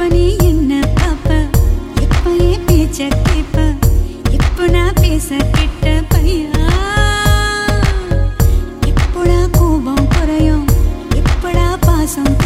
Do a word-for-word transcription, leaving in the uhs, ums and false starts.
எப்ப நீ என்ன பாப்ப எப்ப என் பேச்ச கேப்ப எப்ப நான் பேச கிட்ட பையா எப்படா கோபம் குறையும் எப்படா பாசம்